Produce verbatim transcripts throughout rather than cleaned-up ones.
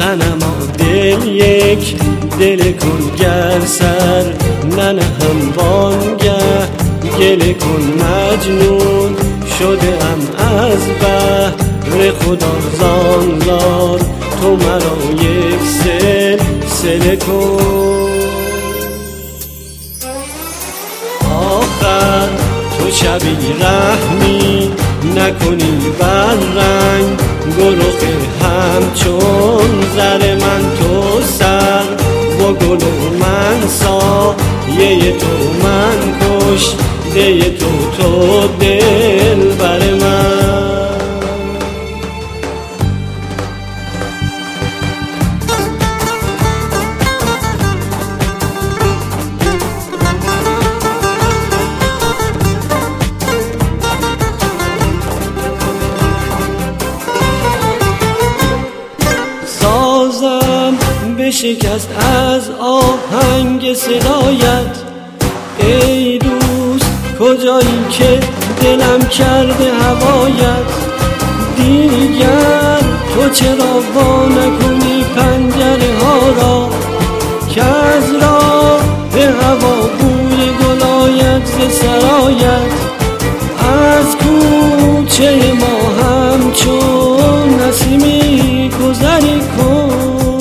صنما دل یک دل کن گر سر ننهم بانگه گله کن مجنون شده ام از بهر خدا زانگار تو مرا یک سل سل کن. آخر تو شبی رحمی نکنی بر رنگ گلوخ همچون زر من تو سر با گل و من سایه تو من کش ده تو تو دل بر من. سازم بشکست از آهنگ صدایت ای دوست کجایی که دلم کرده هوایت. دیگر تو چرا وا نکنی پنجره ها را که از راه هوا بوی گلایت ز سرایت. از کوچه ما همچون نسیمی گذری کن.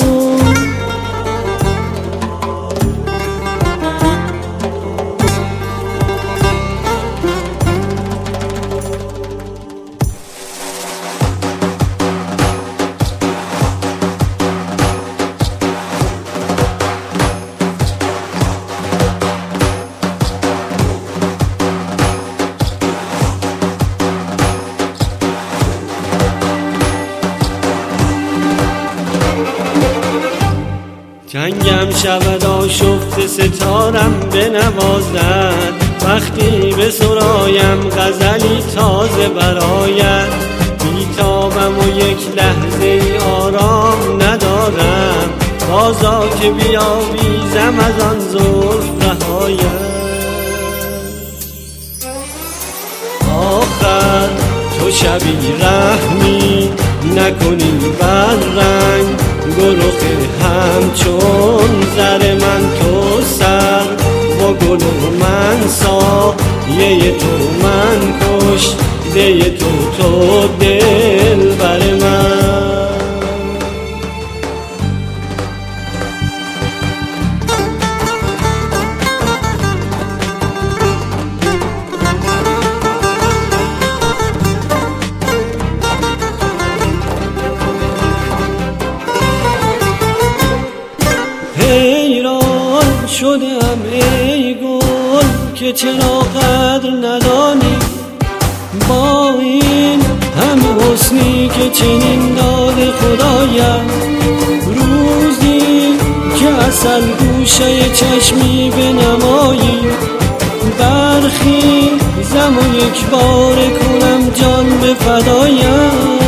جنگم شود آشفته ستارم بنوازد وقتی به سرایم غزلی تازه برآید. بیتابم و یک لحظه ای آرام ندارم بازا که بیاویزم از آن زلف رهایت. آخر تو شبی رحمی نکنی بر رنگ گلوخ همچون زر من تو سر با گل و من سایه تو من کش ده تو تو دل بر من. حیران شدم ای گل که چرا قدر ندانی با این همه حسنی که چنین داده خدایم. روزی که اصل گوشه چشمی بنمایی برخیزم و یک بار کنم جان به فدایم.